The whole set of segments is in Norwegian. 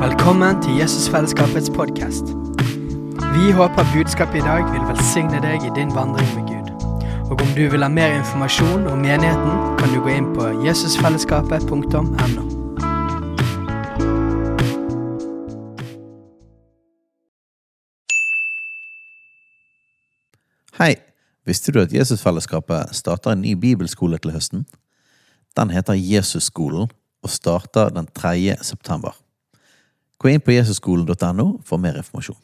Velkommen til Jesusfellesskapets podcast. Vi håper budskapet I dag vil velsigne deg I din vandring med Gud. Og om du vil ha mer informasjon om menigheten, kan du gå inn på jesusfellesskapet.no. Hei, visste du at Jesusfellesskapet starter en ny bibelskole til høsten? Den heter Jesusskolen og starter den 3. september. Gå inn på jesusskolen.no for mer informasjon.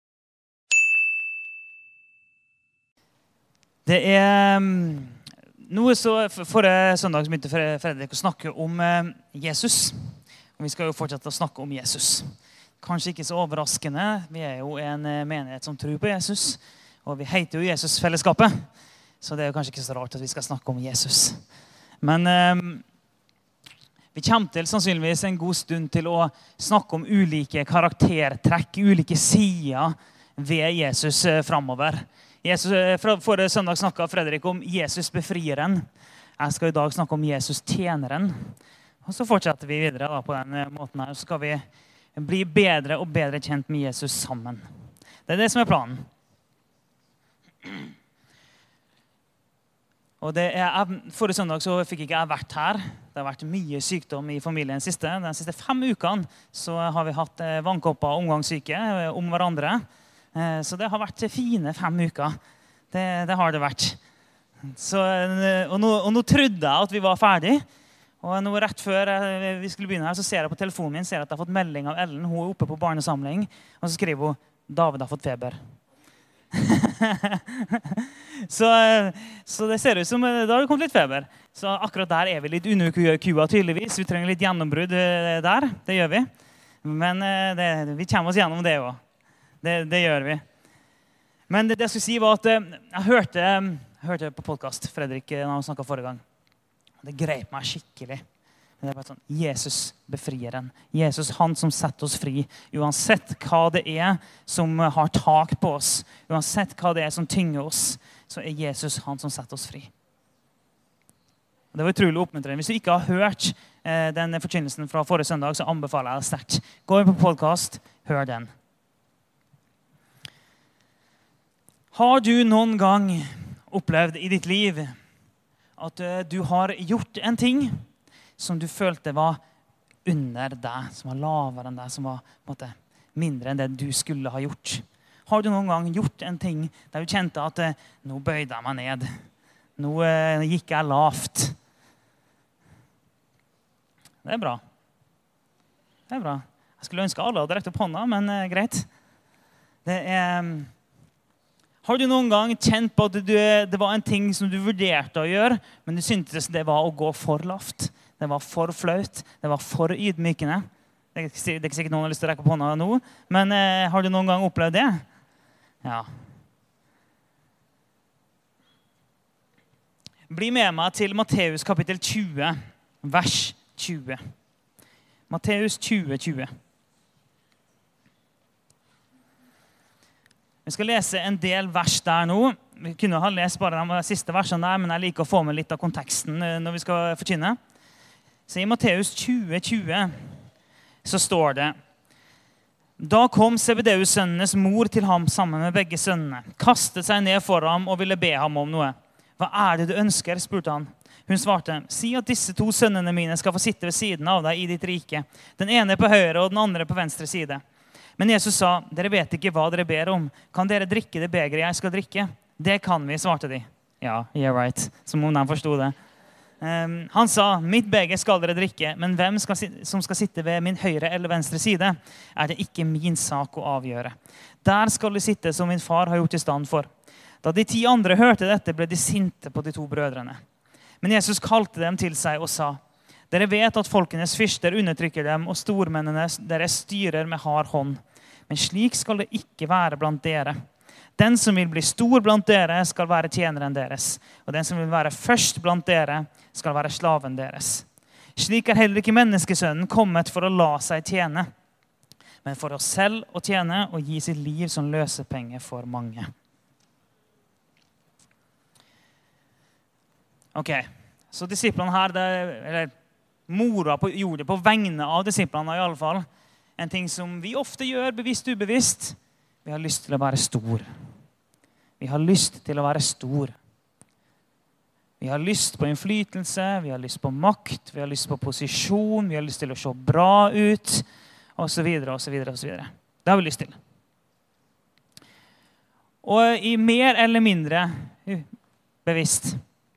Det noe så forrige søndag begynte Fredrik å snakke om Jesus. Og vi skal jo fortsette å snakke om Jesus. Kanskje ikke så overraskende. Vi jo en menighet som tror på Jesus. Og vi heter jo Jesusfellesskapet. Så det jo kanskje ikke så rart at vi skal snakke om Jesus. Men vi kommer til sannsynligvis en god stund til å snakke om ulike karaktertrekk, ulike sider ved Jesus fremover. Forrige søndag snakket Fredrik om Jesus befrieren. Jeg skal I dag snakke om Jesus tjeneren. Og så fortsetter vi videre da, på den måten her. Så skal vi bli bedre og bedre kjent med Jesus sammen. Det det som planen. Og forrige søndag så fikk ikke jeg vært her. Det har vært mye sykdom I familien de siste 5 ukene så har vi hatt vannkopper og omgangssyke om hverandre. Så det har vært fine 5 uker. Det har det vært. Så, og nå trodde jeg at vi var ferdig. Og nå rett før vi skulle begynne her, så ser jeg på telefonen min, ser jeg at jeg har fått melding av Ellen. Hun oppe på barnesamling, og så skriver hun, David har fått feber. så det ser ut som da har det kommet litt feber. Så akkurat der vi litt underkua tydeligvis. Vi trenger litt gjennombrudd der, det gjør vi. Men vi kommer oss gjennom det også. Det gjør vi. Men det jeg skulle si var at jeg hørte på podcast Fredrik når han snakket forrige gang. Det grep meg skikkelig. Det bare sånn, Jesus befrieren. Jesus, han som setter oss fri. Uansett hva det som har tak på oss. Uansett hva det som tynger oss. Så Jesus han som setter oss fri. Og det var utrolig oppmuntrende. Hvis du ikke har hørt den forkynnelsen fra forrige søndag, så anbefaler jeg deg sterkt. Gå inn på podcast, hør den. Har du noen gang opplevd I ditt liv at du har gjort en ting som du følte var under deg, som var lavere enn deg, som var på en måte, mindre enn det du skulle ha gjort? Har du noen gang gjort en ting der du kjente at nå bøyde jeg meg ned, nå gikk jeg lavt? Det bra. Det bra. Jeg skulle ønske alle hadde rekt opp hånda, men greit. Har du noen gang kjent på at det var en ting som du vurderte å gjøre, men du syntes det var å gå for lavt? Det var for flaut. Det var for ydmykende. Det ikke sikkert noen har lyst til å rekke opp hånda nå, men har du noen gang opplevd det? Ja. Bli med meg til Matteus kapittel 20, vers 20. Matteus 20, 20. Vi skal lese en del vers der nå. Vi kunne ha lest bare de siste versene der, men jeg liker å få med litt av konteksten når vi skal forkynne. Så I Matteus 20, 20 så står det: Da kom Zebedeus-sønnenes mor til ham sammen med begge sønnene, kastet seg ned for ham og ville be ham om noe. Hva det du ønsker, spurte han. Hun svarte, si at disse 2 sønnene mine skal få sitte ved siden av deg I ditt rike. Den ene på høyre og den andre på venstre side. Men Jesus sa, dere vet ikke hva dere ber om. Kan dere drikke det begeret jeg skal drikke? Det kan vi, svarte de. Ja, yeah right, som om de forstod det. Han sa, mitt beger skal dere drikke, men hvem som skal sitte ved min høyre eller venstre side, det ikke min sak å avgjøre. Der skal de sitte som min far har gjort I stand for. Da de 10 andre hørte dette, ble de sinte på de 2 brødrene. Men Jesus kalte dem til seg og sa, dere vet at folkenes fyrster undertrykker dem, og stormennene deres styrer med hard hånd. Men slik skal det ikke være blant dere. Den som vil bli stor blant dere skal være tjeneren deres, og den som vil være først blant dere skal være slaven deres. Slik heller ikke menneskesønnen kommet for å la seg tjene, men for oss selv å tjene og gi sitt liv som løsepenge for mange. Ok, så disiplene her, eller mora gjorde det på vegne av disiplene I alle fall, en ting som vi ofte gjør, bevisst og ubevisst. Vi har lyst til å være stor. Vi har lyst til å være stor. Vi har lyst på innflytelse, vi har lyst på makt, vi har lyst på posisjon, vi har lyst til å se bra ut, og så videre, og så videre, og så videre. Det har vi lyst til. Og i mer eller mindre bevisst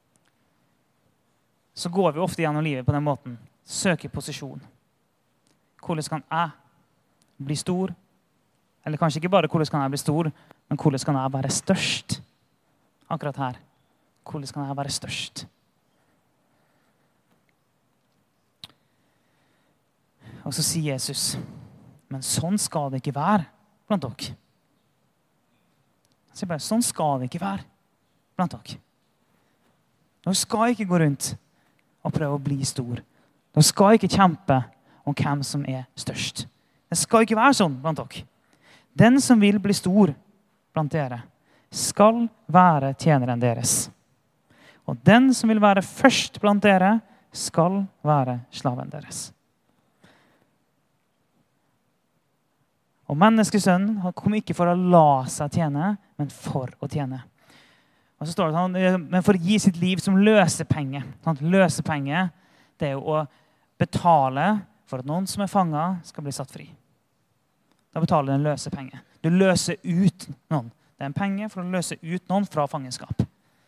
så går vi ofte gjennom livet på den måten. Søker posisjon. Hvordan kan jeg bli stor? Eller kanskje ikke bare hvordan kan jeg bli stor, men hvordan kan jeg være størst? Akkurat her. Hvordan kan jeg være størst? Og så sier Jesus, men sånn skal det ikke være blant dere. Så jeg bare, sånn skal det ikke være blant dere. Dere skal ikke gå rundt og prøve å bli stor. Dere skal ikke kjempe om hvem som er størst. Det skal ikke være sånn blant dere. Den som vil bli stor blant dere, skal være tjeneren deres. Og den som vil være først blant dere, skal være slaven deres. Og menneskesønnen kom ikke for å la seg tjene, men for å tjene. Og så står det at men for å gi sitt liv som løsepenge. Løsepenge, det er jo å betale for at noen som er fanget skal bli satt fri. Da betaler du en løsepenge. Du løser ut noen. Det er en penge for å løse ut noen fra fangenskap.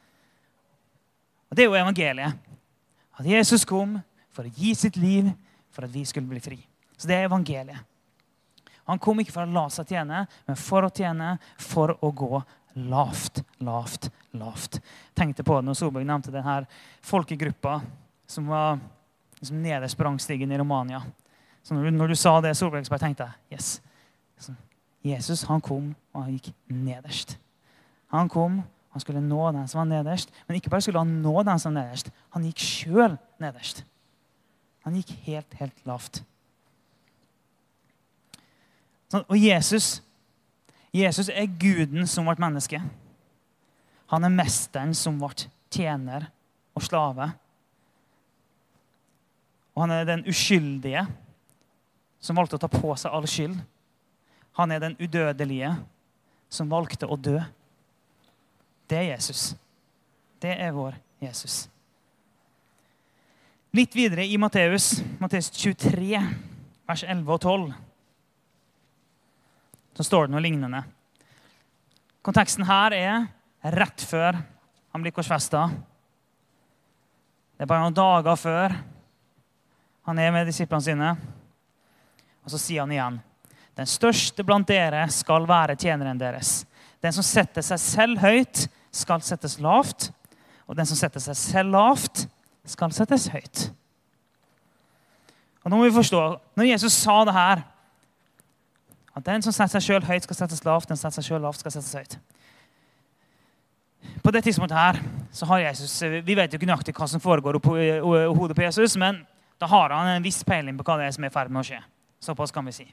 Og det er jo evangeliet. At Jesus kom for å gi sitt liv for at vi skulle bli fri. Så det er evangeliet. Han kom ikke for å la seg tjene, men for å tjene, for å gå lavt, lavt, lavt. Tenkte på det når Solberg nevnte denne folkegruppa som var liksom nederst på rangstigen i Romania. Så når du sa det, Solberg, så bare tenkte jeg, yes. Så Jesus, han kom, og han gikk nederst. Han kom, han skulle nå den som var nederst, men ikke bare skulle han nå den som var nederst, han gikk selv nederst. Han gikk helt, helt lavt. Og Jesus er Guden som vårt menneske. Han er mesteren som vårt tjener og slave. Og han er den uskyldige som valgte å ta på seg all skyld. Han er den udødelige som valgte å dø. Det er Jesus. Det er vår Jesus. Litt videre i Matteus 23, vers 11 og 12. Så står det noe lignende. Konteksten her er rett før han blir korsfestet. Det er bare noen dager før han er med disiplene sine. Og så sier han igjen, den største blant dere skal være tjeneren deres. Den som setter seg selv høyt skal settes lavt, og den som setter seg selv lavt skal settes høyt. Og nå må vi forstå, når Jesus sa det her, at den som setter seg selv høyt skal settes lavt, den som setter seg selv lavt skal settes høyt. På det tidspunktet her, så har Jesus, vi vet jo ikke nøyaktig hva som foregår i hodet på Jesus, men da har han en viss peiling på hva det er som er i ferd med å skje. Såpass kan vi si.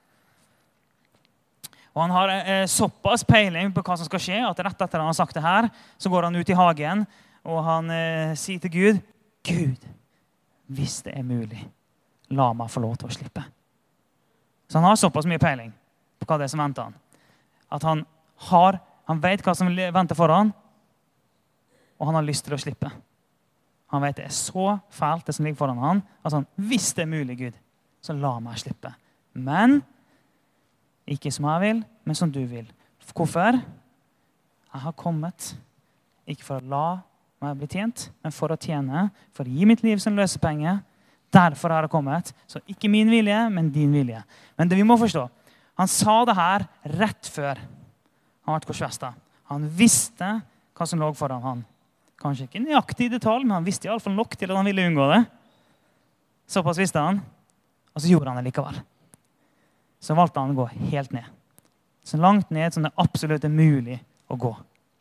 Og han har såpass peiling på hva som skal skje, at rett etter han har sagt det her, så går han ut i hagen, og han sier til Gud, Gud, hvis det er mulig, la meg få lov til å slippe. Så han har såpass mye peiling på hva det er som venter han. At han vet hva som venter foran, og han har lyst til å slippe. Han vet det er så fælt det som ligger foran han, at han, hvis det er mulig, Gud, så la meg slippe. Men, ikke som jeg vil, men som du vil. Hvorfor? Jeg har kommet, ikke for å la meg bli tjent, men for å tjene, for å gi mitt liv som løsepenge. Derfor har jeg kommet, så ikke min vilje, men din vilje. Men det vi må forstå, han sa det her rett før han ble korsfestet. Han visste hva som lå foran han. Kanskje ikke nøyaktig i detalj, men han visste i alle fall nok til at han ville unngå det. Såpass visste han, og så gjorde han det likevel. Så valgte han å gå helt ned. Så langt ned som det absolutt er mulig å gå.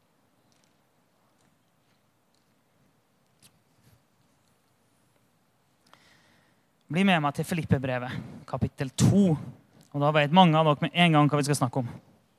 Bli med meg til Filippe-brevet, kapittel 2. Og da vet mange av dere med en gang hva vi skal snakke om.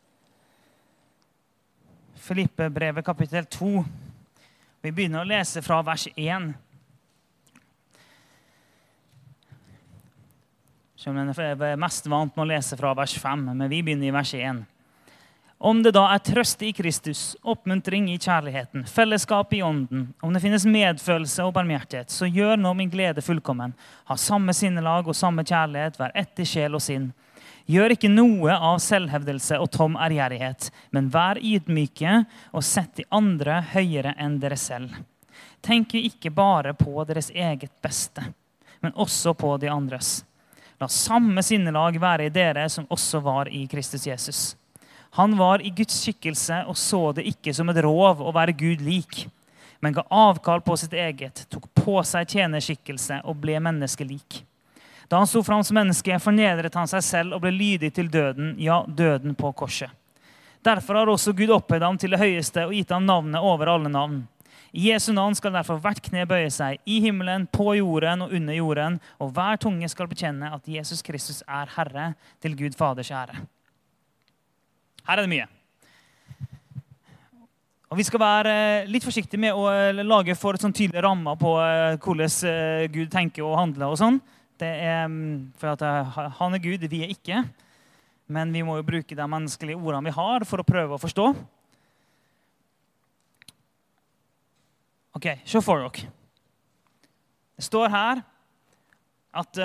Filippe-brevet, kapittel 2. Vi begynner å lese fra vers 1. Selv om jeg er mest vant med å lese fra vers 5, men vi begynner i vers 1. Om det da trøst i Kristus, oppmuntring i kjærligheten, fellesskap i ånden, om det finnes medfølelse og barmhjertighet, så gjør nå min glede fullkommen. Ha samme sinnelag og samme kjærlighet, vær ett i sjel og sinn. Gjør ikke noe av selvhevdelse og tom ærgjerrighet, men vær ydmyke og sett de andre høyere enn dere selv. Tenk ikke bare på deres eget beste, men også på de andres. La samme sinnelag være i dere som også var i Kristus Jesus. Han var i Guds skikkelse og så det ikke som et rov å være Gud lik, men ga avkall på sitt eget, tok på seg tjenerskikkelse og ble menneskelik. Da han sto fram som menneske, fornedret han seg selv og ble lydig til døden, ja, døden på korset. Derfor har også Gud opphøyd ham til det høyeste og gitt ham navnet over alle navn. I Jesu navn skal derfor hvert kne bøye seg, i himmelen, på jorden og under jorden, og hver tunge skal bekjenne at Jesus Kristus er Herre til Gud Faders ære. Her er det mye. Og vi skal være litt forsiktige med å lage for sånn tydelige rammer på hvordan Gud tenker og handler og sånn. Det for at han er Gud, vi er ikke. Men vi må jo bruke de menneskelige ordene vi har for å prøve å forstå. Ok, se for dere. Det står her at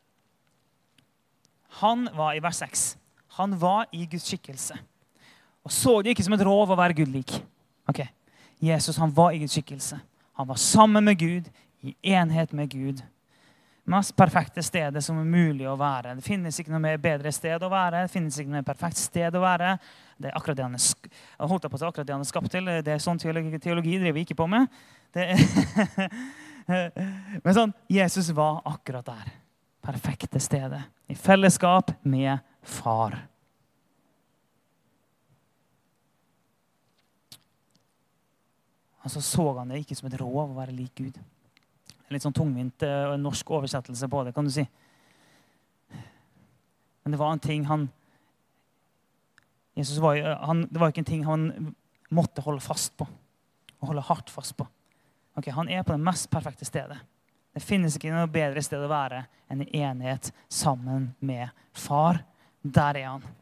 han var i vers 6. Han var i Guds skikkelse. Og så det ikke som et rov å være Gud lik. Ok, Jesus han var i Guds skikkelse. Han var sammen med Gud, i enhet med Gud. Mest perfekte stedet som er mulig å være. Det finnes ikke noe mer bedre sted å være. Det finnes ikke noe mer perfekt sted å være. Det er akkurat det han er skapt til. Det er sånn teologi driver vi ikke på med. Men sånn, Jesus var akkurat der. Perfekte stedet. I fellesskap med far. Og så han det ikke som et rov å være lik Gud. En litt sånn tungvint norsk oversettelse på det, kan du si. Men det var en ting det var ikke en ting han måtte holde fast på. Og holde hardt fast på. Ok, han er på det mest perfekte stedet. Det finnes ikke noe bedre sted å være enn i enighet sammen med far. Der er han.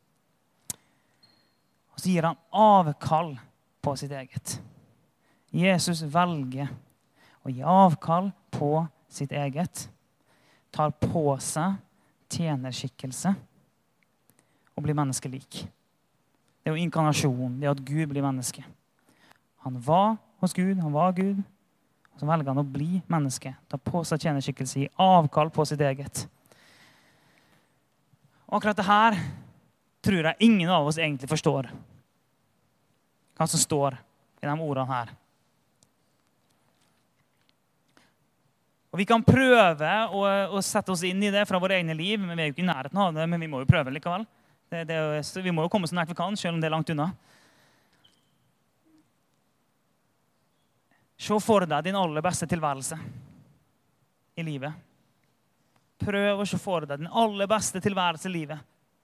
Og så gir han avkall på sitt eget. Jesus velger å gi avkall på sitt eget. Tar på seg tjenerskikkelse og blir menneskelik. Det er jo inkarnasjon, det er at Gud blir menneske. Han var hos Gud, han var Gud. Så velger han å bli menneske, ta på seg tjenerskikkelse, gi avkall på sitt eget. Og akkurat det her tror jeg ingen av oss egentlig forstår. Hva som står i de ordene her. Og vi kan prøve å sette oss inn i det fra våre egne liv, men vi er jo ikke i nærheten av det, men vi må jo prøve likevel. Vi må jo komme så nært vi kan, selv om det er langt unna. Se for deg din aller beste tilværelse i livet. Prøv å se for deg din aller beste tilværelse i livet.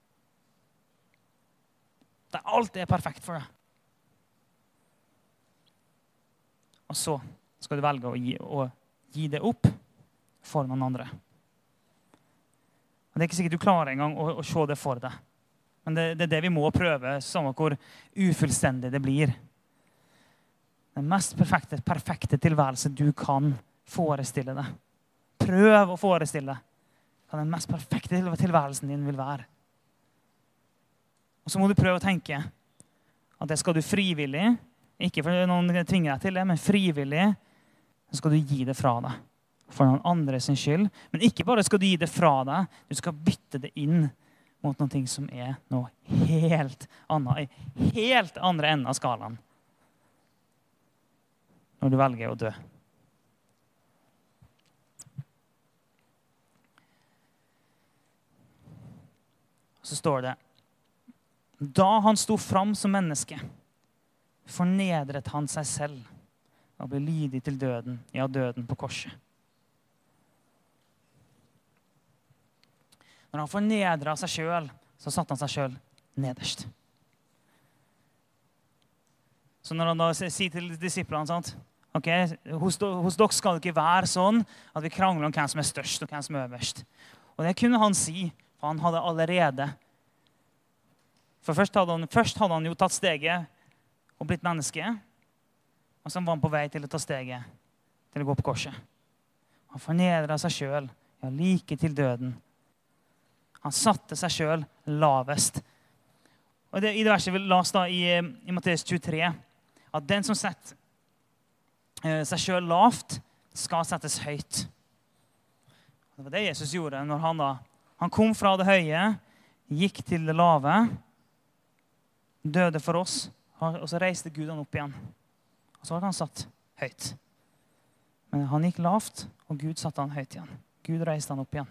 Der alt er perfekt for deg. Og så skal du velge å gi det opp for noen andre. Og det er ikke sikkert du klarer en gang å se det for deg. Men det er det vi må prøve, samme hvor ufullstendig det blir. Den mest perfekte tilværelse du kan forestille deg. Prøv å forestille deg hva den mest perfekte tilværelsen din vil være. Og så må du prøve å tenke at det skal du frivillig, ikke fordi noen tvinger deg til det, men frivillig, så skal du gi det fra deg for noen andre sin skyld. Men ikke bare skal du gi det fra deg, du skal bytte det inn mot noe som er noe helt annet, i helt andre enden av skalaen. Når du velger å dø. Så står det, da han sto fram som menneske, fornedret han seg selv og ble lydig til døden, ja, døden på korset. Når han fornedret seg selv, så satte han seg selv nederst. Så når han da sier til disiplene, sant? Ok, hos dere skal det ikke være sånn at vi krangler om hvem som er størst og hvem som er øverst. Og det kunne han si, for han hadde allerede. For først hadde han jo tatt steget og blitt menneske, og så var han på vei til å ta steget til å gå på korset. Han fornedret seg selv, ja, like til døden. Han satte seg selv lavest. Og i det verset vi las da i Matteus 23, at den som setter seg selv lavt, skal settes høyt. Det var det Jesus gjorde når han kom fra det høye, gikk til det lave, døde for oss, og så reiste Gud han opp igjen. Og så hadde han satt høyt. Men han gikk lavt, og Gud satte han høyt igjen. Gud reiste han opp igjen.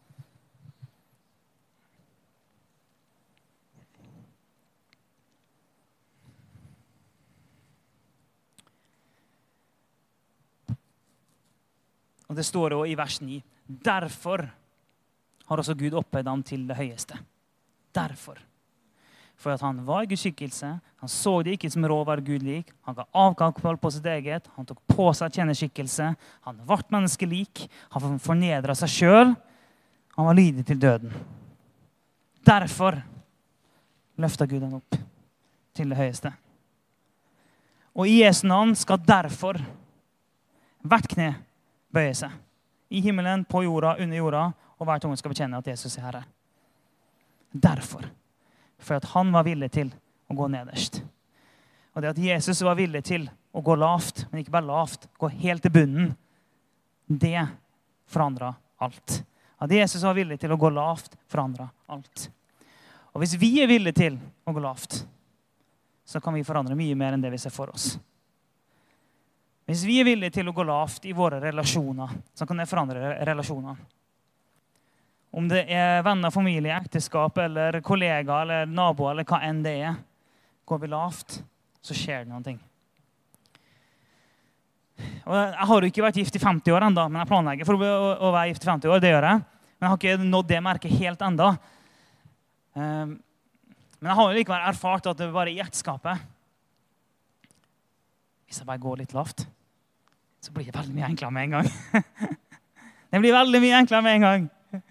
Og det står jo i vers 9. Derfor har også Gud opphøyd ham til det høyeste. Derfor. For at han var i Guds skikkelse. Han så det ikke som rov var Gud lik. Han ga avkall på sitt eget. Han tok på seg tjenerskikkelse. Han ble menneskelik. Han fornedret seg selv. Han var lydig til døden. Derfor løftet Gud han opp til det høyeste. Og i Jesu navn skal derfor hvert kne bøye seg. I himmelen, på jorda, under jorda, og hver tunge skal bekjenne at Jesus er Herre. Derfor. For at han var villig til å gå nederst. Og det at Jesus var villig til å gå lavt, men ikke bare lavt, gå helt til bunnen, det forandret alt. At Jesus var villig til å gå lavt, forandret alt. Og hvis vi er villige til å gå lavt, så kan vi forandre mye mer enn det vi ser for oss. Hvis vi er villige til å gå lavt i våre relasjoner, så kan det forandre relasjoner. Om det er venner, familie, ekteskap, eller kollegaer, eller naboer, eller hva enn det er, går vi lavt, så skjer det noen ting. Og jeg har jo ikke vært gift i 50 år enda, men jeg planlegger for å være gift i 50 år, det gjør jeg. Men jeg har ikke nådd det merket helt enda. Men jeg har jo likevel erfart at det bare i ekteskapet, hvis jeg bare går litt lavt, så blir det veldig mye enklere med en gang. Det blir veldig mye enklere med en gang.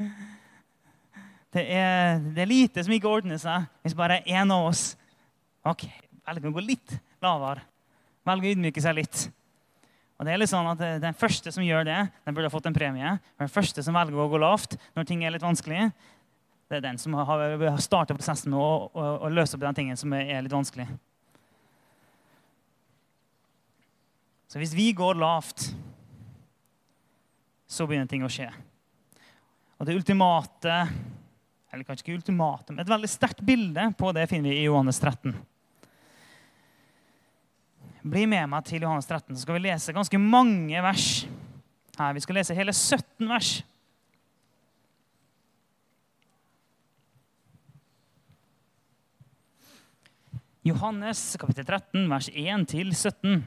Det er lite som ikke ordner seg hvis bare en av oss velger å gå litt lavere. Velger å ydmyke seg litt. Og det er litt sånn at den første som gjør det, den burde ha fått en premie. Den første som velger å gå lavt når ting er litt vanskelig, det er den som har startet prosessen med å løse opp den tingen som er litt vanskelig. Så hvis vi går lavt, så begynner ting å skje. Og det ultimate, eller kanskje ikke ultimate, men et veldig sterkt bilde på det finner vi i Johannes 13. Bli med meg til Johannes 13, så skal vi lese ganske mange vers. Her, vi skal lese hele 17 vers. Johannes kapittel 13, vers 1-17.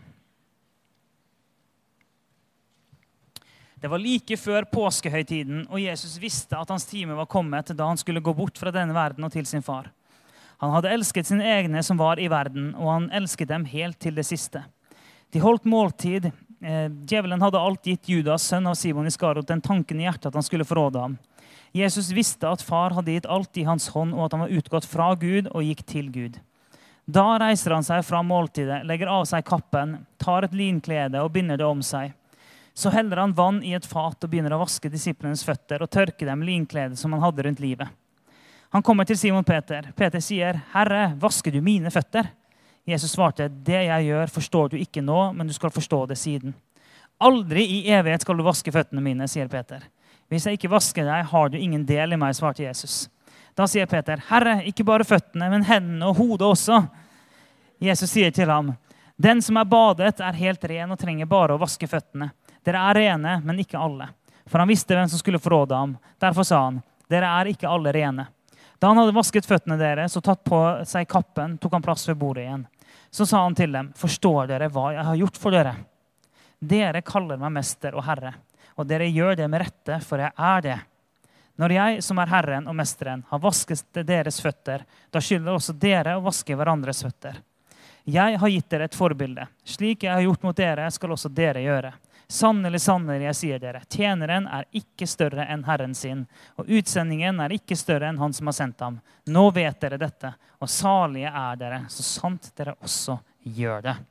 Det var like før påskehøytiden, og Jesus visste at hans time var kommet da han skulle gå bort fra denne verden og til sin far. Han hadde elsket sine egne som var i verden, og han elsket dem helt til det siste. De holdt måltid. Djevelen hadde alt gitt Judas, sønn av Simon Iskarot, den tanken i hjertet at han skulle forråde ham. Jesus visste at far hadde gitt alt i hans hånd, og at han var utgått fra Gud og gikk til Gud. Da reiser han seg fra måltidet, legger av seg kappen, tar et linklede og binder det om seg. Så heller han vann i et fat og begynner å vaske disiplenes føtter og tørke dem linkledet som han hadde rundt livet. Han kommer til Simon Peter. Peter sier, «Herre, vasker du mine føtter?» Jesus svarte, «Det jeg gjør forstår du ikke nå, men du skal forstå det siden.» «Aldri i evighet skal du vaske føttene mine», sier Peter. «Hvis jeg ikke vasker deg, har du ingen del i meg», svarte Jesus. Da sier Peter, «Herre, ikke bare føttene, men hendene og hodet også.» Jesus sier til ham, «Den som er badet er helt ren og trenger bare å vaske føttene. Dere er rene, men ikke alle.» For han visste hvem som skulle forråde ham. Derfor sa han, «Dere er ikke alle rene.» Da han hadde vasket føttene deres og tatt på seg kappen, tok han plass ved bordet igjen. Så sa han til dem, «Forstår dere hva jeg har gjort for dere? Dere kaller meg mester og herre, og dere gjør det med rette, for jeg er det. Når jeg, som er herren og mesteren, har vasket deres føtter, da skylder også dere å vaske hverandres føtter. Jeg har gitt dere et forbilde. Slik jeg har gjort mot dere, skal også dere gjøre. Sannelig, sannelig, jeg sier dere, tjeneren ikke større enn Herren sin, og utsendingen ikke større enn han som har sendt ham. Nå vet dere dette, og salige dere, så sant dere også gjør det.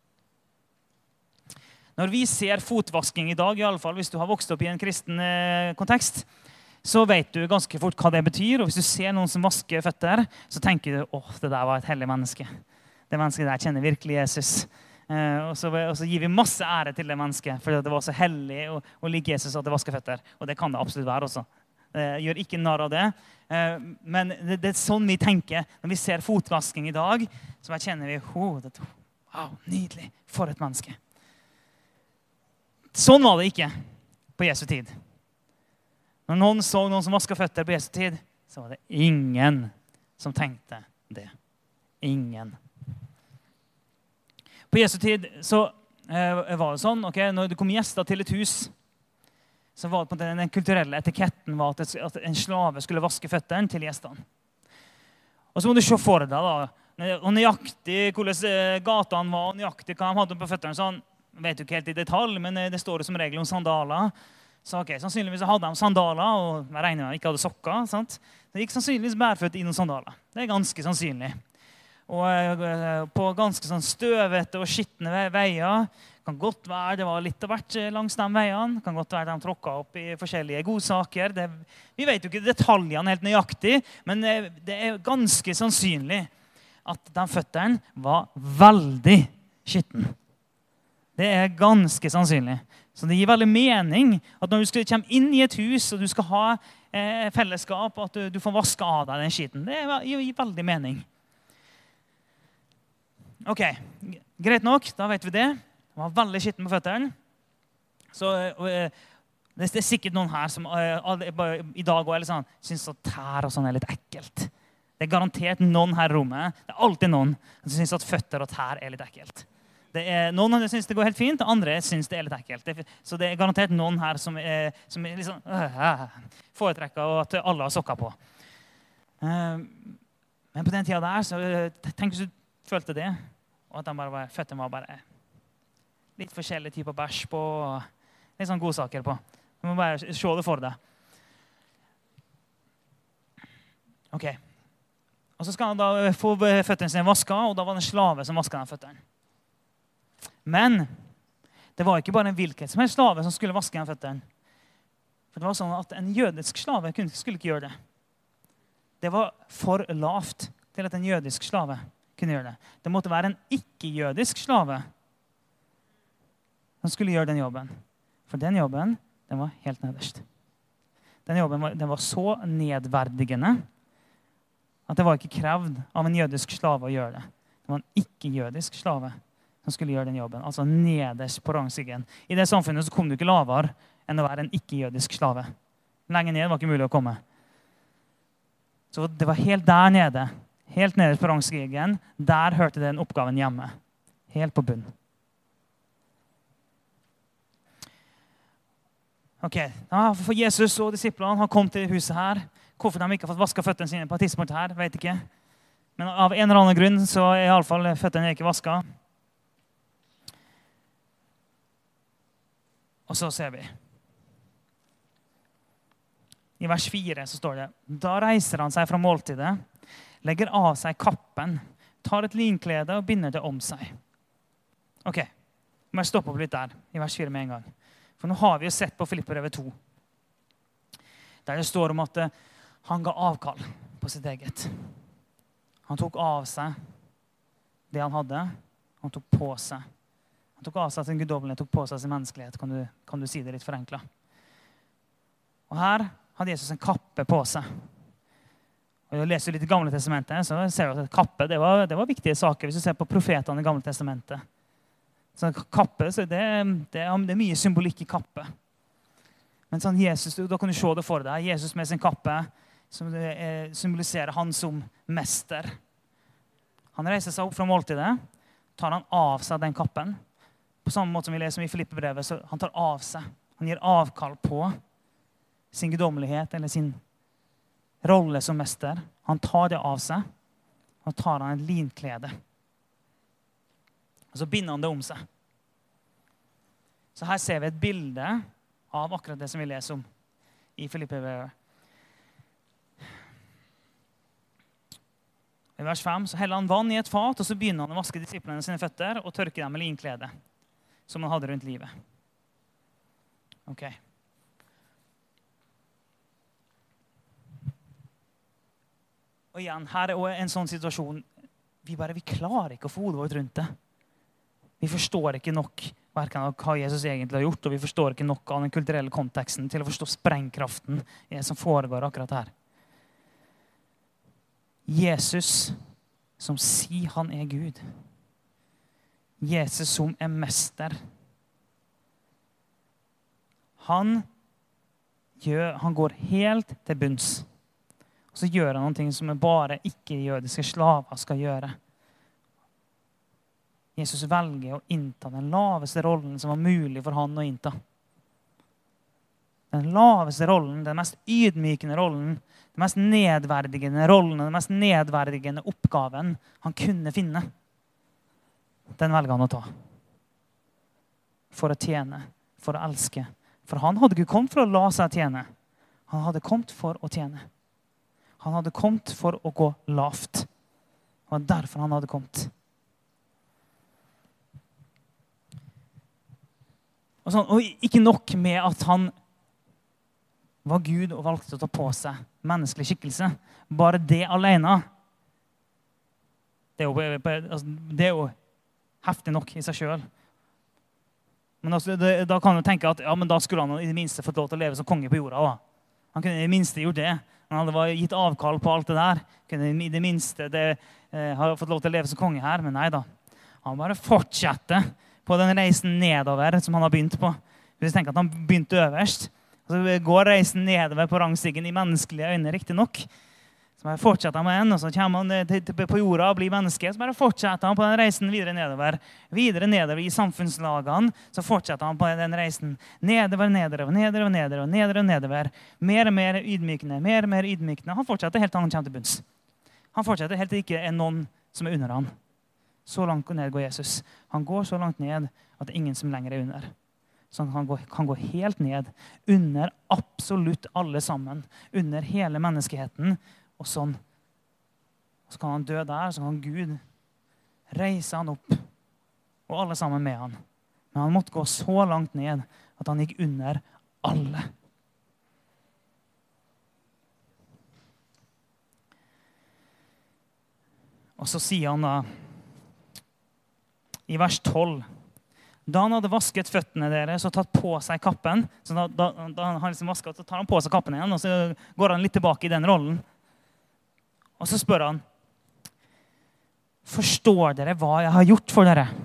Når vi ser fotvasking i dag, i alle fall hvis du har vokst opp i en kristen kontekst, så vet du ganske fort hva det betyr. Og hvis du ser noen som vasker føtter, så tenker du, det der var et hellig menneske. Det mennesket der kjenner virkelig Jesus. Og så gir vi masse ære til det mennesket, for det var så hellig å like Jesus at det vasker føtter. Og det kan det absolutt være også. Gjør ikke narr av det. Men det sånn vi tenker når vi ser fotvasking i dag, så kjenner vi, wow, nydelig, for et menneske. Sånn var det ikke på Jesu tid. Når noen så noen som vasket føtter på Jesu tid, så var det ingen som tenkte det. Ingen. På Jesu tid så var det sånn, når det kom gjester til et hus, så var det på den kulturelle etiketten var at en slave skulle vaske føttene til gjestene. Og så må du se for deg da, og nøyaktig hvordan gatene var, og nøyaktig hva de hadde på føttene, sånn, vet du ikke helt i detalj, men det står det som regel om sandaler. Så sannsynligvis hadde de sandaler, og jeg regner med at de ikke hadde sokker, sant? Det gikk sannsynligvis bærføtt i noen sandaler. Det ganske sannsynlig. Og på ganske sånn støvete og skittende veier. Kan godt være det var litt av hvert langs de veiene. Kan godt være de tråkket opp i forskjellige godsaker. Vi vet jo ikke detaljene helt nøyaktig, men det ganske sannsynlig at de føttene var veldig skitten. Det ganske sannsynlig. Så det gir veldig mening at når du kommer inn i et hus og du skal ha fellesskap, at du får vaske av deg den skitten. Det gir veldig mening. Ok, greit nok, da vet vi det. Det var veldig skitten på føttene. Så det sikkert noen her som i dag også, synes at tær og sånn litt ekkelt. Det garantert noen her i rommet. Det alltid noen som synes at føtter og tær litt ekkelt. Noen synes det går helt fint, andre synes det litt ekkelt. Så det garantert noen her som liksom, foretrekker at alle har sokker på. Men på den tiden der, så tenk hvis du følte det, og at føttene var bare litt forskjellige typer bæsj på, og litt sånn godsaker på. Du må bare se det for deg. Ok. Og så skal han da få føttene sine vasket, og da var det en slave som vasket den føttene. Men det var ikke bare en hvilken som helst slave som skulle vaske den føttene. For det var sånn at en jødisk slave skulle ikke gjøre det. Det var for lavt til at en jødisk slave kunne gjøre det. Det måtte være en ikke-jødisk slave som skulle gjøre den jobben. For den jobben, den var helt nederst. Den jobben den var så nedverdigende at det var ikke krevd av en jødisk slave å gjøre det. Det var en ikke-jødisk slave som skulle gjøre den jobben. Altså nederst på rangstigen. I det samfunnet så kom du ikke lavere enn å være en ikke-jødisk slave. Lenger ned var ikke mulig å komme. Så det var helt der nede. Helt nede på rangstigen, der hørte den oppgaven hjemme. Helt på bunn. Ok, for Jesus og disiplene har kommet til huset her. Hvorfor de ikke har fått vasket føttene sine på et tidspunkt her, vet ikke. Men av en eller annen grunn så i alle fall føttene ikke vasket. Og så ser vi. I vers 4 så står det, da reiser han seg fra måltidet, legger av seg kappen, tar et linklede og binder det om seg. Ok, må jeg stoppe opp litt der, i vers 4 med en gang. For nå har vi jo sett på Filippebrevet 2, der det står om at han ga avkall på sitt eget. Han tok av seg det han hadde, han tok på seg. Han tok av seg sin guddommelighet, tok på seg sin menneskelighet, kan du si det litt forenklet. Og her hadde Jesus en kappe på seg. Og jeg leser litt i Gamle testamentet, så ser du at kappe, det var viktige saker hvis du ser på profetene i Gamle testamentet. Så kappe, så det er mye symbolikk i kappe. Men sånn Jesus, da kan du se det for deg. Jesus med sin kappe, som symboliserer han som mester. Han reiser seg opp fra måltidet, tar han av seg den kappen. På samme måte som vi leser i Filippebrevet, så han tar av seg. Han gir avkall på sin guddommelighet, eller sin rolle som mester. Han tar det av seg, og tar han en linklede. Og så binder han det om seg. Så her ser vi et bilde av akkurat det som vi leser om i Filippe-brevet. I vers 5 så heller han vann i et fat, og så begynner han å vaske disiplene sine føtter og tørke dem med linklede som han hadde rundt livet. Ok. Og igjen, her er en sånn situasjon, vi klarer ikke å få hodet vårt rundt det. Vi forstår ikke nok hverken av hva Jesus egentlig har gjort, og vi forstår ikke nok av den kulturelle konteksten til å forstå sprengkraften i det som foregår akkurat her. Jesus som sier han er Gud. Jesus som er mester. Han går helt til bunns. Og så gjør han noe som bare ikke-jødiske slaver skal gjøre. Jesus velger å innta den laveste rollen som var mulig for han å innta. Den laveste rollen, den mest ydmykende rollen, den mest nedverdigende rollen, den mest nedverdigende oppgaven han kunne finne. Den velger han å ta. For å tjene, for å elske. For han hadde ikke kommet for å la seg tjene. Han hadde kommet for å tjene. Han hadde kommet for å gå lavt. Det var derfor han hadde kommet. Og ikke nok med at han var Gud og valgte å ta på seg menneskelig skikkelse. Bare det alene. Det er jo heftig nok i seg selv. Men da kan du tenke at men da skulle han i det minste fått lov til å leve som konge på jorda. Da. Han kunne i det minste gjort det. Han hadde gitt avkall på alt det der. Kunne i det minste ha fått lov til å leve som konge her. Men nei da. Han bare fortsetter på den reisen nedover som han har begynt på. Hvis du tenker at han begynte øverst, så går reisen nedover på rangstigen i menneskelige øyne, riktig nok. Så bare fortsetter han med den, og så kommer han på jorda og blir menneske. Så bare fortsetter han på den reisen videre nedover. Videre nedover i samfunnslagene, så fortsetter han på den reisen nedover, nedover, nedover, nedover, nedover, nedover. Mer og mer ydmykende, mer og mer ydmykende. Han fortsetter helt til han kommer til bunns. Han fortsetter helt til det ikke er noen som er under han. Så langt ned går Jesus. Han går så langt ned at det er ingen som lenger er under. Så han kan gå helt ned under absolutt alle sammen. Under hele menneskeheten. Og sånn. Så kan han dø der, så kan Gud reise han opp. Og alle sammen med han. Men han måtte gå så langt ned at han gikk under alle. Og så sier han da i vers 12. Da han hadde vasket føttene deres og tatt på seg kappen, så da han liksom vasket, så tar han på seg kappen igjen, og så går han litt tilbake i den rollen. Og så spør han, forstår dere hva jeg har gjort for dere?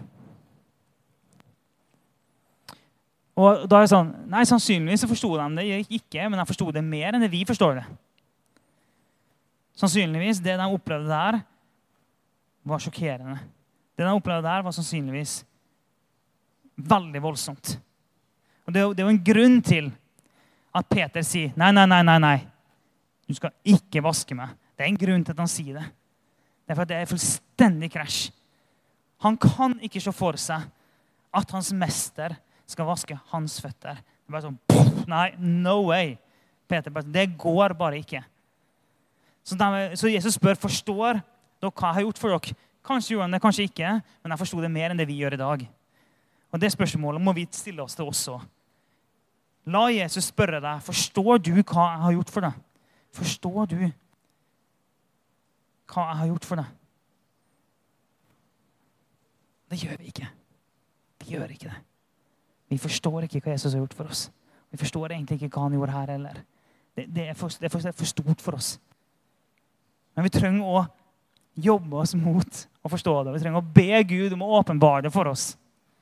Og da er det sånn, nei, sannsynligvis så forstod de det ikke, men de forstod det mer enn det vi forstår det. Sannsynligvis, det de opplevde der, var sjokkerende. Det de opplevde der var sannsynligvis veldig voldsomt. Og det er jo en grunn til at Peter sier, nei, du skal ikke vaske meg. Det er en grunn til at han sier det. Det er for at det er fullstendig krasj. Han kan ikke se for seg at hans mester skal vaske hans føtter. Det er bare sånn, nei, no way. Peter, det går bare ikke. Så Jesus spør, forstår dere hva jeg har gjort for dere? Kanskje gjorde han det, kanskje ikke, men jeg forstod det mer enn det vi gjør i dag. Og det spørsmålet må vi stille oss til også. La Jesus spørre deg, forstår du hva jeg har gjort for deg? Forstår du hva jeg har gjort for deg? Det gjør vi ikke. Vi gjør ikke det. Vi forstår ikke hva Jesus har gjort for oss. Vi forstår egentlig ikke hva han gjorde her heller. Det er for stort for oss. Men vi trenger å jobbe oss mot å forstå det. Vi trenger å be Gud om å åpenbare det for oss.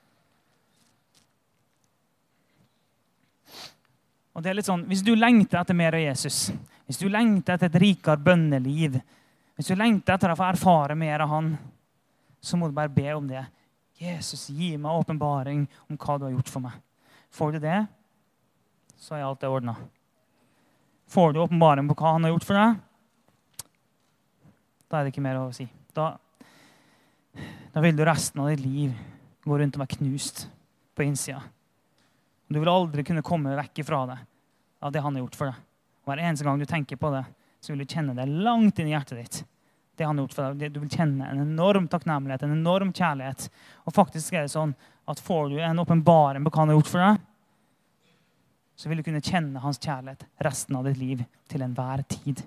Og det er litt sånn, hvis du lengter etter mer av Jesus, hvis du lengter etter et rikere bønneliv, hvis du lengter etter å få erfare mer av han, så må du bare be om det. Jesus, gi meg åpenbaring om hva du har gjort for meg. Får du det, så er alt det ordnet. Får du åpenbaring på hva han har gjort for deg, da er det ikke mer å si. Da vil du resten av ditt liv gå rundt og være knust på innsida. Du vil aldri kunne komme vekk ifra det, av det han har gjort for deg. Og hver eneste gang du tenker på det, så vil du kjenne det langt inn i hjertet ditt. Det han har gjort for deg. Du vil kjenne en enorm takknemlighet, en enorm kjærlighet. Og faktisk er det sånn at får du en åpenbaring på hva han har gjort for deg, så vil du kunne kjenne hans kjærlighet resten av ditt liv til enhver tid.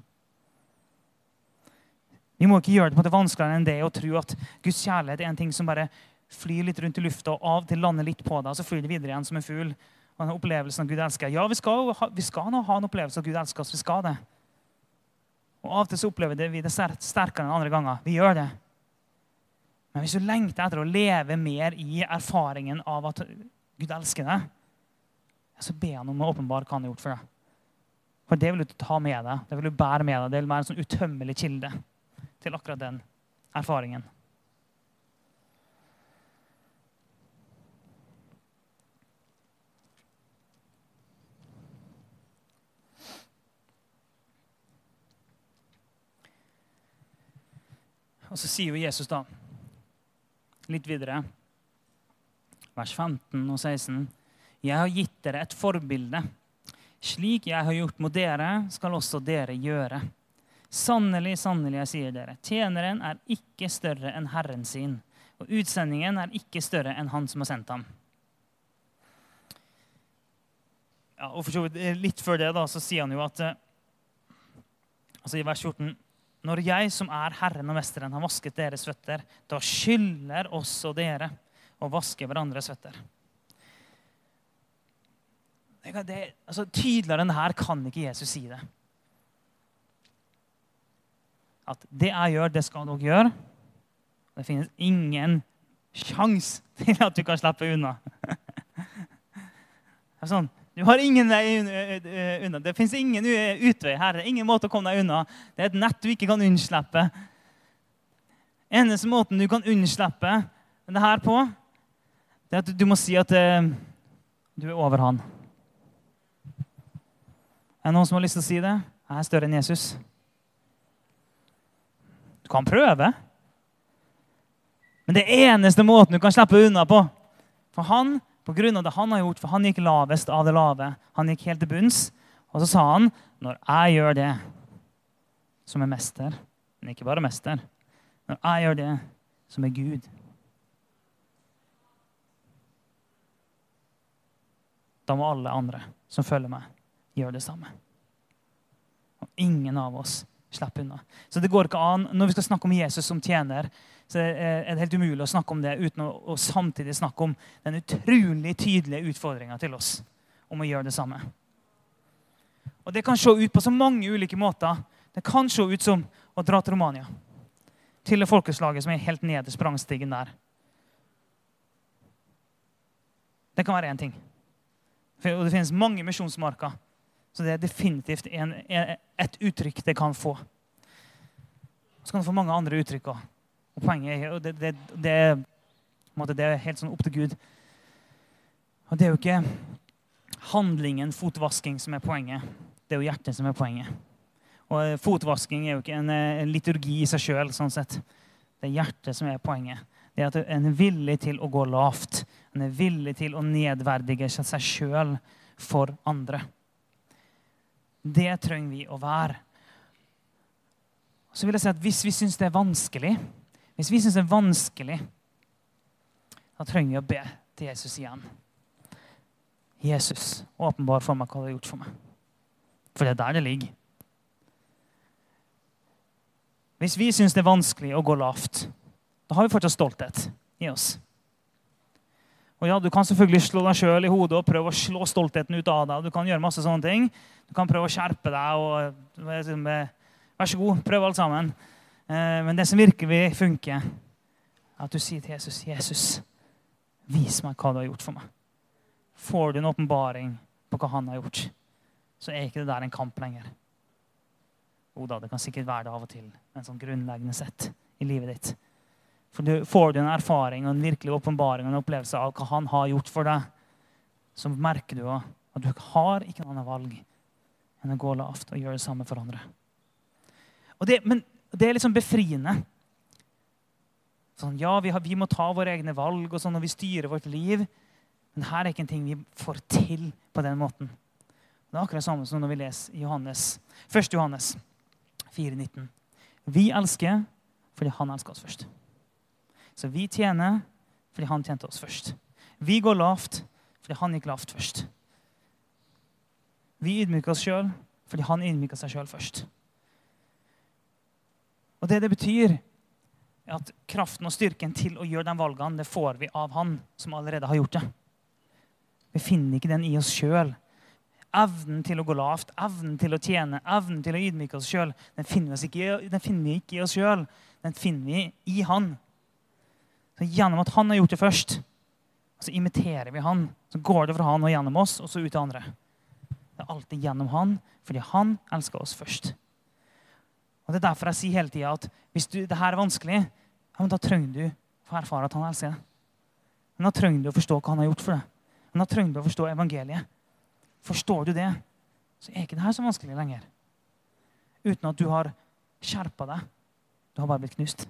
Vi må ikke gjøre det på det vanskeligere enn det å tro at Guds kjærlighet er en ting som bare flyr litt rundt i lufta og av og til lander litt på deg, og så flyr det videre igjen som en fugl. Og den opplevelsen av Gud elsker. Ja, vi skal nå ha en opplevelse av Gud elsker oss. Vi skal det. Og av og til så opplever vi det sterkere enn andre ganger. Vi gjør det. Men hvis du lengter etter å leve mer i erfaringen av at Gud elsker deg, så be han om å åpenbare hva han har gjort for deg. For det vil du ta med deg. Det vil du bære med deg. Det vil være en sånn utømmelig kilde til akkurat den erfaringen. Og så sier jo Jesus da, litt videre, vers 15 og 16, «Jeg har gitt dere et forbilde. Slik jeg har gjort mot dere, skal også dere gjøre. Sannelig, sannelig, jeg sier dere, tjeneren er ikke større enn Herren sin, og utsendingen er ikke større enn han som har sendt ham.» Ja, og for så vidt litt før det da, så sier han jo at, altså i vers 14, «Når jeg som er Herren og Mesteren har vasket deres føtter, da skylder også dere å vaske hverandres føtter.» Altså, tydeligere enn det her kan ikke Jesus si det. At det jeg gjør, det skal dere gjøre. Det finnes ingen sjans til at du kan slippe unna. Det er sånn. Du har ingen vei unna. Det finnes ingen utvei her. Det er ingen måte å komme deg unna. Det er et nett du ikke kan unnslippe. Eneste måten du kan unnslippe det her på, det er at du må si at du er over han. Er det noen som har lyst til å si det? Jeg er større enn Jesus. Du kan prøve. Men det er eneste måten du kan slippe unna på. For han, på grunn av det han har gjort, for han gikk lavest av det lave. Han gikk helt til bunns. Og så sa han, når jeg gjør det, som er mester, men ikke bare mester, når jeg gjør det, som er Gud, da må alle andre som følger meg, gjør det samme. Og ingen av oss slipper unna. Så det går ikke an, når vi skal snakke om Jesus som tjener, så er det helt umulig å snakke om det uten å samtidig snakke om den utrolig tydelige utfordringen til oss om å gjøre det samme. Og det kan se ut på så mange ulike måter. Det kan se ut som å dra til Romania, til det folkeslaget som er helt nede i sprangstigen der. Det kan være en ting. Og det finnes mange misjonsmarker. Så det er definitivt et uttrykk det kan få. Så kan det få mange andre uttrykk også. Og poenget er, og det er helt sånn opp til Gud. Og det er jo ikke handlingen fotvasking som er poenget. Det er jo hjertet som er poenget. Og fotvasking er jo ikke en liturgi i seg selv, sånn sett. Det er hjertet som er poenget. Det er at en er villig til å gå lavt. En er villig til å nedverdige seg selv for andre. Det trenger vi å være. Så vil jeg si at hvis vi synes det er vanskelig, da trenger vi å be til Jesus igjen. Jesus, åpenbar for meg hva du har gjort for meg. For det er der det ligger. Hvis vi synes det er vanskelig å gå lavt, da har vi fortsatt stolthet i oss. Og ja, du kan selvfølgelig slå deg selv i hodet og prøve å slå stoltheten ut av deg. Du kan gjøre masse sånne ting. Du kan prøve å skjerpe deg og vær så god, prøv alt sammen. Men det som virkelig funker, er at du sier til Jesus, Jesus, vis meg hva du har gjort for meg. Får du en åpenbaring på hva han har gjort, så er ikke det der en kamp lenger. Og da, det kan sikkert være det av og til, en sånn grunnleggende sett i livet ditt. For får du en erfaring og en virkelig åpenbaring og en opplevelse av hva han har gjort for deg, så merker du at du har ikke noe annet valg enn å gå lavt og gjøre det samme for andre. Men det er liksom befriende. Sånn, ja, vi må ta våre egne valg og sånn, og vi styrer vårt liv. Men her ikke en ting vi får til på den måten. Det akkurat samme som når vi leser Johannes, 1. Johannes 4,19. Vi elsker fordi han elsker oss først. Så vi tjener fordi han tjente oss først. Vi går lavt fordi han gikk lavt først. Vi ydmyker oss selv fordi han ydmyker seg selv først. Og det betyr at kraften og styrken til å gjøre de valgene, det får vi av han som allerede har gjort det. Vi finner ikke den i oss selv. Evnen til å gå lavt, evnen til å tjene, evnen til å ydmyke oss selv, den finner vi ikke i oss selv. Den finner vi i han. Så gjennom at han har gjort det først, så imiterer vi han. Så går det fra han og gjennom oss, og så ut til andre. Det er alltid gjennom han, fordi han elsker oss først. Og det er derfor jeg sier hele tiden at hvis det her er vanskelig, ja, men da trenger du å erfare at han elsker deg. Men da trenger du å forstå hva han har gjort for deg. Men da trenger du å forstå evangeliet. Forstår du det, så er ikke det her så vanskelig lenger. Uten at du har skjerpet deg. Du har bare blitt knust.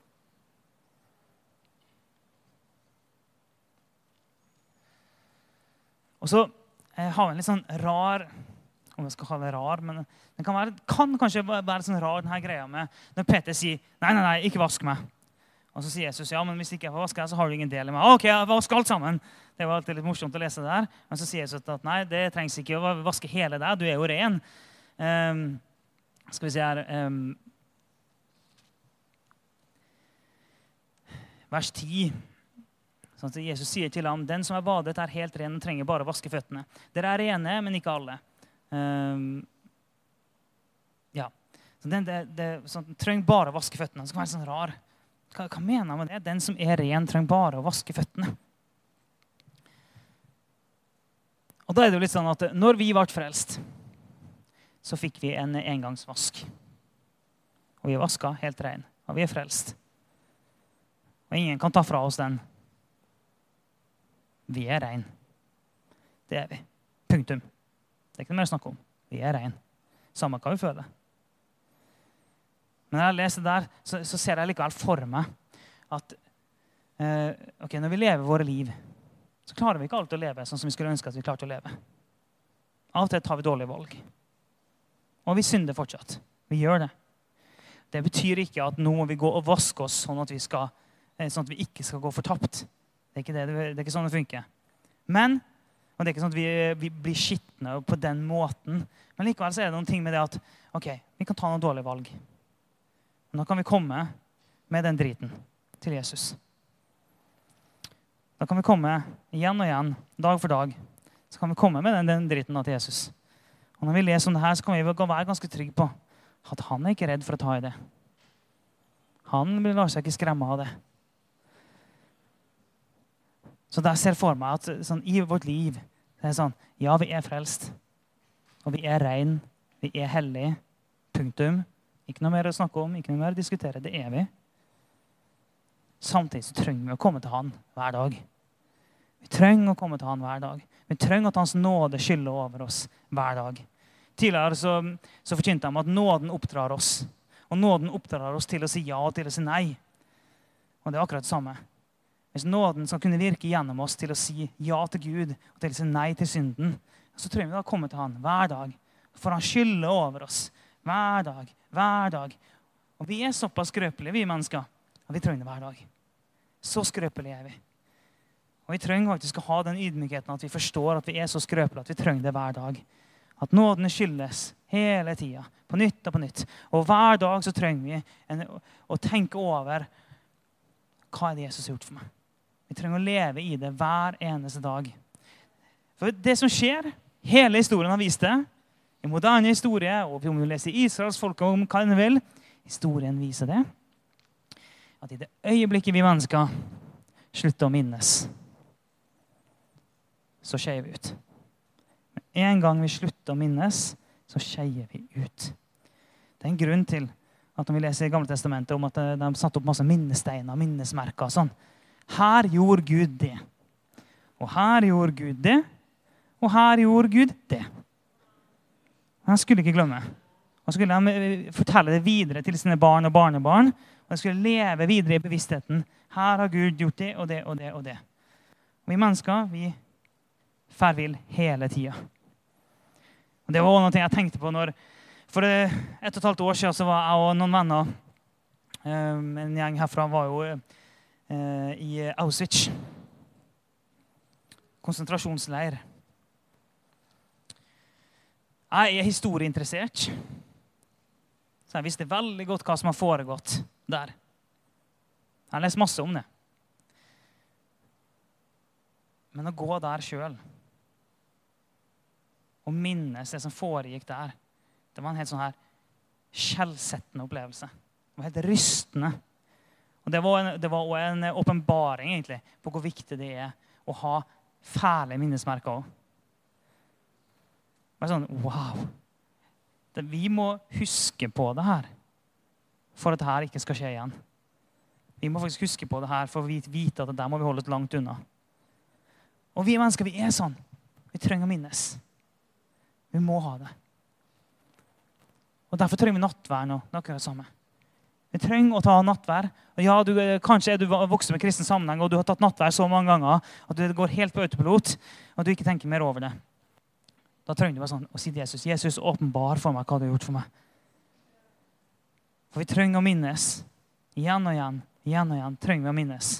Og så har vi en litt sånn rar, om jeg skal kalle det rar, men det kan kanskje være sånn rar denne greia med når Peter sier, nei, ikke vask meg. Og så sier Jesus, ja, men hvis ikke jeg får vaske deg, så har du ingen del i meg. Ok, jeg vasker alt sammen. Det var alltid litt morsomt å lese det der. Men så sier Jesus at nei, det trengs ikke å vaske hele deg. Du er jo ren. Skal vi se her. Vers 10. Sånn at Jesus sier til ham, den som er badet er helt ren og trenger bare å vaske føttene. Dere er rene, men ikke alle. Ja. Så sånn, trenger bare å vaske føttene. Det skal være sånn rar. Hva mener han med det? Den som er ren trenger bare å vaske føttene. Og da er det jo litt sånn at når vi ble frelst, så fikk vi en engangsvask. Og vi er vasket helt ren. Og vi er frelst. Og ingen kan ta fra oss den. Vi er ren. Det er vi. Punktum. Det er ikke noe mer å snakke om. Vi er ren. Samme hva vi føler. Men når jeg leser der, så ser jeg likevel for meg at når vi lever våre liv, så klarer vi ikke alltid å leve sånn som vi skulle ønske at vi klarte å leve. Av og til tar vi dårlige valg. Og vi synder fortsatt. Vi gjør det. Det betyr ikke at nå må vi gå og vaske oss sånn at vi ikke skal gå fortapt. Det er ikke, det er ikke sånn det funker. Men, og det er ikke sånn at vi blir skittende på den måten, men likevel så er det noen ting med det at, ok, vi kan ta noen dårlige valg. Men da kan vi komme med den driten til Jesus. Da kan vi komme igjen og igjen, dag for dag, så kan vi komme med den driten til Jesus. Og når vi leser om det her, så kan vi være ganske trygge på at han er ikke redd for å ta i det. Han lar seg ikke skremme av det. Så der ser jeg for meg at sånn, i vårt liv, det er sånn, ja, vi er frelst, og vi er ren, vi er hellige, punktum. Ikke noe mer å snakke om, ikke noe mer å diskutere. Det er vi. Samtidig så trenger vi å komme til han hver dag. Vi trenger å komme til han hver dag. Vi trenger at hans nåde skyller over oss hver dag. Tidligere så forkynte de at nåden oppdrar oss. Og nåden oppdrar oss til å si ja og til å si nei. Og det er akkurat det samme. Hvis nåden skal kunne virke gjennom oss til å si ja til Gud og til å si nei til synden, så trenger vi da å komme til han hver dag. For han skyller over oss hver dag. Hver dag. Og vi er såpass skrøpelige, vi mennesker, at vi trenger det hver dag. Så skrøpelige er vi. Og vi trenger faktisk å ha den ydmykheten at vi forstår at vi er så skrøpelige at vi trenger det hver dag. At nåden skyldes hele tiden, på nytt og på nytt. Og hver dag så trenger vi å tenke over hva er det Jesus har gjort for meg. Vi trenger å leve i det hver eneste dag. For det som skjer, hele historien har vist det, i moderne historie, og om vi leser Israels folk om hva den vil, historien viser det, at i det øyeblikket vi mennesker slutter å minnes, så skeier vi ut. Men en gang vi slutter å minnes, så skeier vi ut. Det er en grunn til at når vi leser i Gamle Testamentet om at de satt opp masse minnesteiner, minnesmerker og sånn. Her gjorde Gud det. Og her gjorde Gud det. Og her gjorde Gud det. Han skulle ikke glemme. Han skulle fortelle det videre til sine barn og barnebarn. Og han skulle leve videre i bevisstheten. Her har Gud gjort det og det og det og det. Og vi mennesker, vi fer vill hele tiden. Og det var også noe jeg tenkte på for 1,5 år siden så var jeg og noen venner, en gjeng herfra var jo i Auschwitz. Konsentrasjonsleir. Jeg historieinteressert. Så jeg visste veldig godt hva som har foregått der. Jeg har lest masse om det. Men å gå der selv og minnes det som foregikk der, det var en helt sånn her skjellsettende opplevelse. Det var helt rystende. Og det var også en åpenbaring egentlig på hvor viktig det er å ha fæle minnesmerker også. Det var sånn, wow. Vi må huske på det her for at det her ikke skal skje igjen. Vi må faktisk huske på det her for å vite at det der må vi holde langt unna. Og vi mennesker, vi er sånn. Vi trenger å minnes. Vi må ha det. Og derfor trenger vi nattvær nå. Det er akkurat det samme. Vi trenger å ta nattvær. Og ja, kanskje er du vokst med kristen sammenheng, og du har tatt nattvær så mange ganger at det går helt på autopilot, og du ikke tenker mer over det. Da trenger du bare sånn å si til Jesus, Jesus, åpenbar for meg hva du har gjort for meg. For vi trenger å minnes. Igjen og igjen trenger vi å minnes.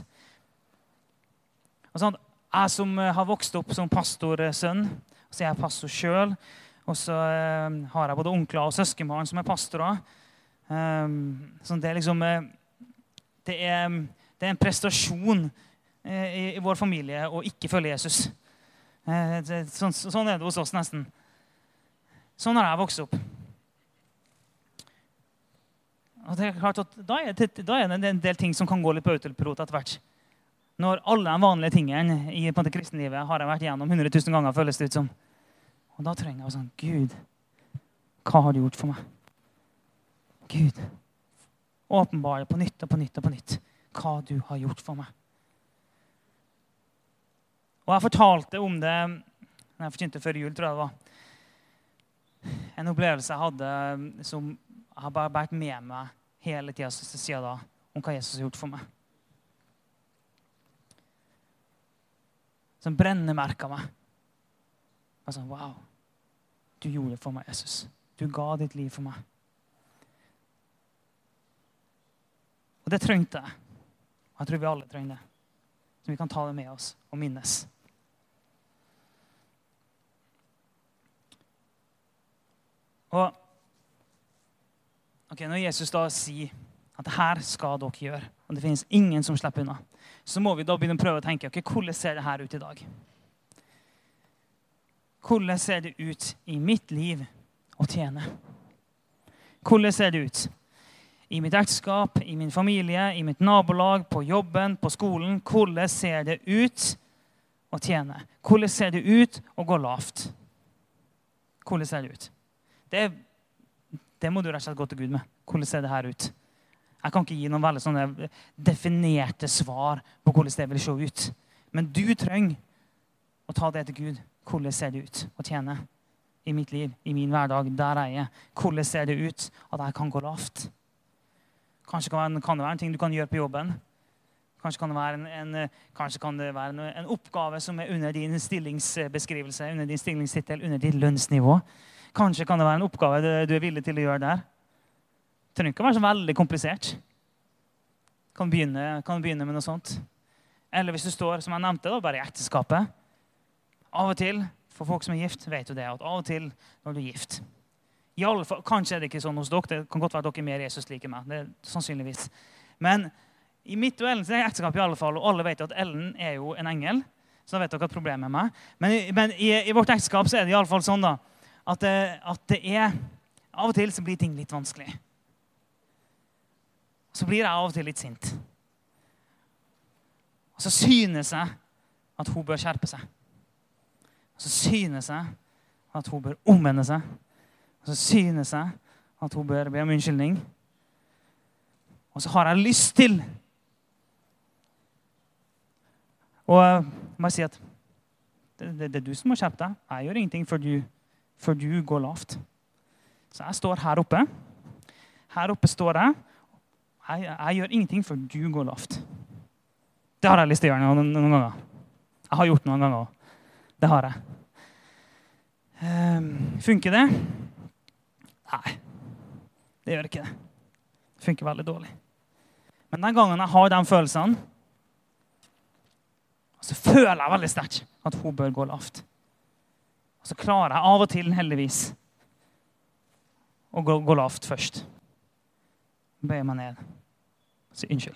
Og sånn, jeg som har vokst opp som pastorsønn, så er jeg pastor selv, og så har jeg både onkler og søskenbarn som er pastorer. Så det er liksom, det er en prestasjon i vår familie å ikke følge Jesus. Sånn er det hos oss nesten. Sånn har jeg vokst opp. Og det er klart at da er det en del ting som kan gå litt på autopilot etter hvert. Når alle de vanlige tingene i kristenlivet har jeg vært igjennom 100 000 ganger, føles det ut som. Og da trenger jeg sånn, Gud, hva har du gjort for meg? Gud, åpenbare på nytt og på nytt og på nytt hva du har gjort for meg. Og jeg fortalte om det når jeg forkynte før jul, tror jeg det var. En opplevelse jeg hadde som jeg har bare vært med meg hele tiden siden da, om hva Jesus har gjort for meg. Som brennemerket meg. Jeg var sånn, wow, du gjorde det for meg, Jesus. Du ga ditt liv for meg. Og det trengte jeg. Og jeg tror vi alle trenger det. Så vi kan ta det med oss og minnes. Og når Jesus da sier at det her skal dere gjøre, og det finnes ingen som slipper unna, så må vi da begynne å prøve å tenke, hvordan ser det her ut i dag? Hvordan ser det ut i mitt liv å tjene? Hvordan ser det ut i mitt ekteskap, i min familie, i mitt nabolag, på jobben, på skolen? Hvordan ser det ut å tjene? Hvordan ser det ut å gå lavt? Hvordan ser det ut? Det må du rett og slett gå til Gud med. Hvordan ser det her ut? Jeg kan ikke gi noen veldig sånne definerte svar på hvordan det vil se ut. Men du trenger å ta det til Gud. Hvordan ser det ut å tjene i mitt liv, i min hverdag, der jeg er? Hvordan ser det ut at jeg kan gå lavt? Kanskje kan det være en ting du kan gjøre på jobben. Kanskje kan det være en oppgave som er under din stillingsbeskrivelse, under din stillingstittel, under ditt lønnsnivå. Kanskje kan det være en oppgave du er villig til å gjøre der. Det trenger ikke være så veldig komplisert. Kan begynne med noe sånt. Eller hvis du står, som jeg nevnte, da, bare i ekteskapet. Av og til, for folk som er gift, vet du det, at av og til når du er gift. I alle fall, kanskje er det ikke sånn hos dere, det kan godt være at dere er mer Jesus like meg, det er sannsynligvis. Men i mitt og Ellens ekteskap i alle fall, og alle vet at Ellen er jo en engel, så da vet dere at problemet er meg. Men i vårt ekteskap så er det i alle fall sånn da, at det er, av og til så blir ting litt vanskelig. Så blir jeg av og til litt sint. Og så synes jeg at hun bør skjerpe seg. Og så synes jeg at hun bør omvende seg. Og så synes jeg at hun bør be om unnskyldning. Og så har jeg lyst til og må jeg si at det er du som må skjerpe deg. Jeg gjør ingenting før du går lavt. Så jeg står her oppe. Her oppe står jeg. Jeg gjør ingenting før du går lavt. Det har jeg lyst til å gjøre noen ganger. Jeg har gjort noen ganger. Det har jeg. Funker det? Nei, det gjør ikke det. Det funker veldig dårlig. Men den gangen jeg har de følelsene, så føler jeg veldig sterkt at hun bør gå lavt. Og så klarer jeg av og til, heldigvis, å gå lavt først. Bøyer meg ned. Så unnskyld.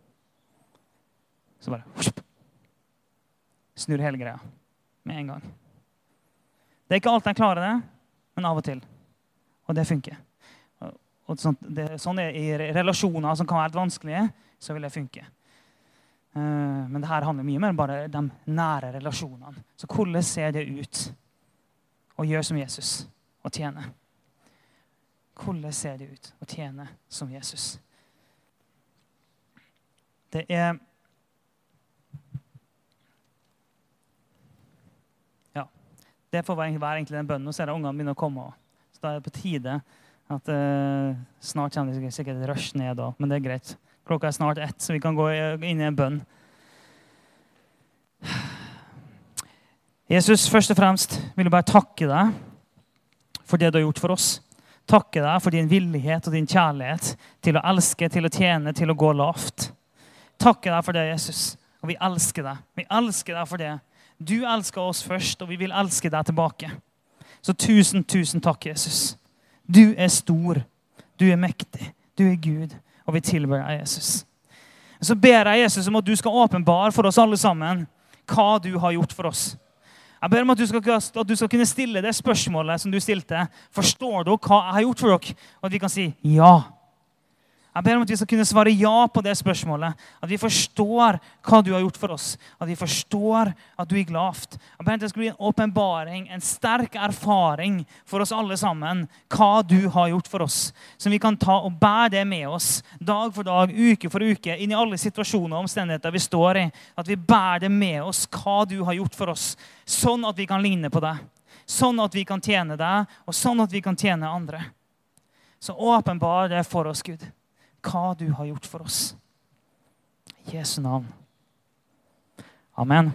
Så bare snur hele greia med en gang. Det er ikke alltid jeg klarer det, men av og til. Og det funker. Og sånn er i relasjoner som kan være litt vanskelige, så vil det funke. Men det her handler mye mer om bare de nære relasjonene. Så hvordan ser det ut å gjøre som Jesus og tjene? Hvordan ser det ut å tjene som Jesus? Det er det får være egentlig den bønnen, og så er det ungene begynner å komme. Så da er det på tide at snart kommer det sikkert rush ned da, men det er greit. Klokka er snart 1, så vi kan gå inn i en bønn. Jesus, først og fremst vil jeg bare takke deg for det du har gjort for oss. Takke deg for din villighet og din kjærlighet til å elske, til å tjene, til å gå lavt. Takke deg for det, Jesus, og vi elsker deg. Vi elsker deg for det. Du elsker oss først, og vi vil elske deg tilbake. Så tusen takk, Jesus. Du er stor, du er mektig, du er Gud, og vi tilber deg, Jesus. Så ber jeg, Jesus, om at du skal åpenbare for oss alle sammen hva du har gjort for oss. Jeg ber om at du skal kunne stille det spørsmålet som du stilte. Forstår dere hva jeg har gjort for dere? Og at vi kan si ja. Jeg ber om at vi skal kunne svare ja på det spørsmålet. At vi forstår hva du har gjort for oss. At vi forstår at du gikk lavt. Jeg ber om at det skal bli en åpenbaring, en sterk erfaring for oss alle sammen, hva du har gjort for oss. Som vi kan ta og bære det med oss dag for dag, uke for uke, inn i alle situasjoner og omstendigheter vi står i. At vi bærer det med oss, hva du har gjort for oss. Sånn at vi kan ligne på deg. Sånn at vi kan tjene deg, og sånn at vi kan tjene andre. Så åpenbar det for oss, Gud. Hva du har gjort for oss. I Jesu navn. Amen.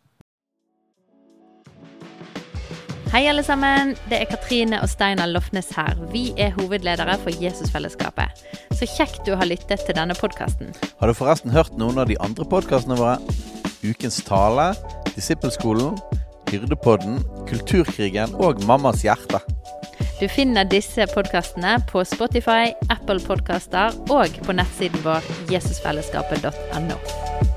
Hei alle sammen, det er Katrine og Steinar Lofnes her. Vi er hovedledere for Jesusfellesskapet. Så kjekt du har lyttet til denne podcasten. Har du forresten hørt noen av de andre podcastene våre? Ukens tale, Disippelskolen, Hyrdepodden, Kulturkrigen og Mammas hjerte. Du finner disse podcastene på Spotify, Apple Podcaster og på nettsiden vår jesusfellesskapet.no.